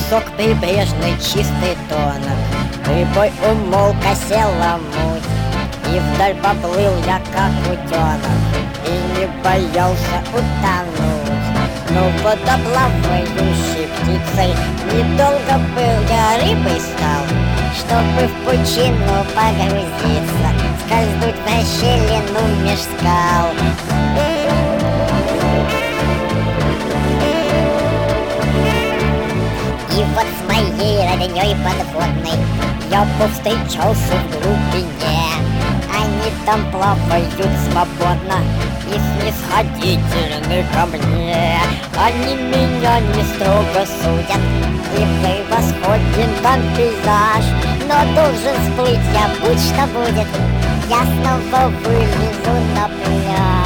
песок прибрежный, чистый тонок. Прибой умолк, осела муть, и вдаль поплыл я, как утенок, и не боялся утонуть. Но водоплавающей птицей недолго был, я рыбой стал, чтобы в пучину погрузиться, скользнуть в расщелину меж скал. И вот с моей роднёй подводной я повстречался в глубине. Они там плавают свободно и снисходительны ко мне. Они меня не строго судят, и превосходен там пейзаж. Но должен всплыть я, будь что будет, я снова вылезу на пляж.